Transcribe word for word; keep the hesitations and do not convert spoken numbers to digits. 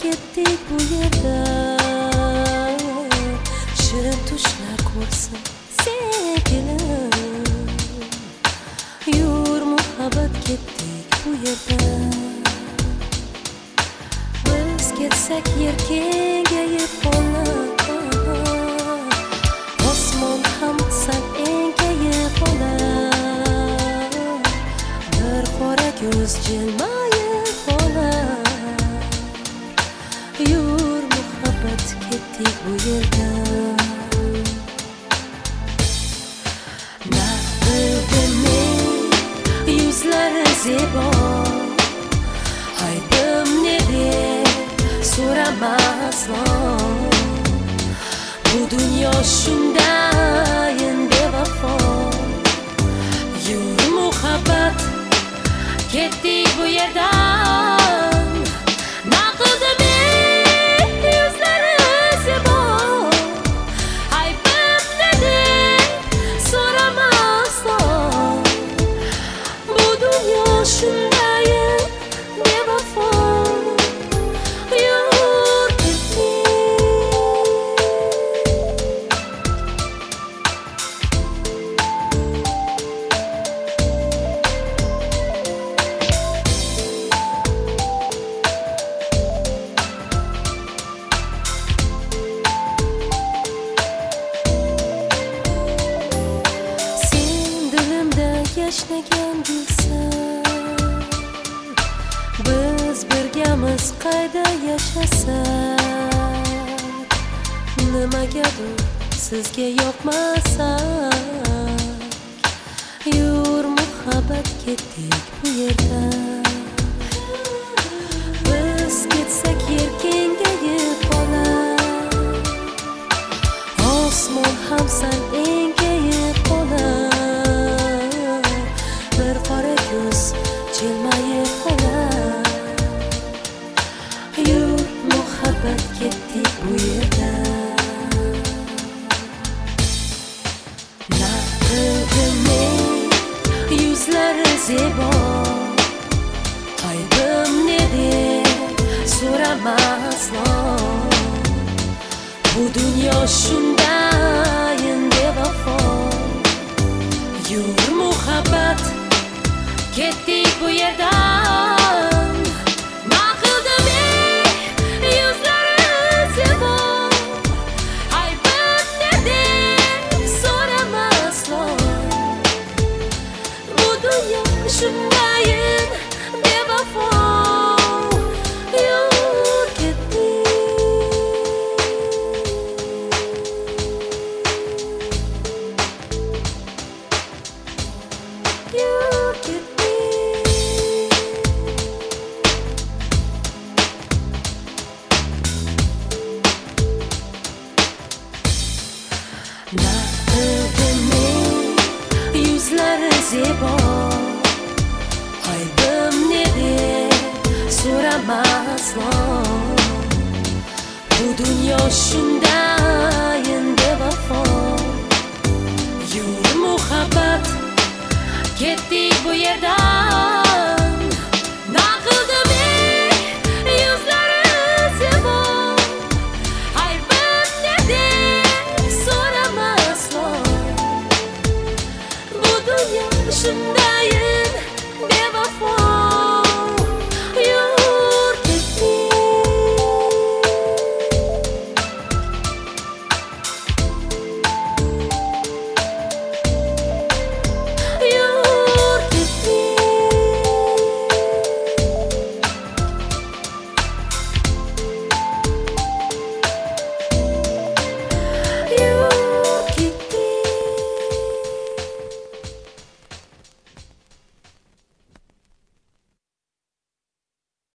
ketdik bu yerda. Shirin tushlar ko'rsin sevgilim. Yur muhabbat ketdik bu yerda. Biz ketsak yer kengayib qolar, osmon ham sal engayib qolar, bir qora ko'z jilmayib qolar. Yur muhabbat ketdik bu yerda. Yuzlari zebo, aybim ne deb so'ramasman. Bu dunyo shundayin bevafo. Yur muhabbat ketdik bu yerdan. Naqlda men yuzlari zebo, aybim ne deb so'ramasman. Shundayin bevafo. Yur ketdik. Sen dilimda yashnagan gulsan, biz birgamiz qayda yashasak, nimagadir sizga yoqmasak. Yur muhabbat ketdik bu yerda. Biz ketsak yer kengayib qolar, osmon ham sal engayib qolar, bir qora ko'z jilmayib qolar. Yur muhabbat ketdik bu yerda. Naqlda men yuzlari zebo, aybim ne deb so'ramasman. Bu dunyo shundayin bevafo. Yur muhabbat ketdik bu yerdan. Naqlda men yuzlari zebo, aybim ne deb so'ramasman. Bu dunyo shundayin bevafo. Yur ketdik. Yur ketdik. Naqlda men yuzlari zebo, aybim ne deb so'ramasman. Bu dunyo shundayin bevafo. Yur muhabbat ketdik bu yerda.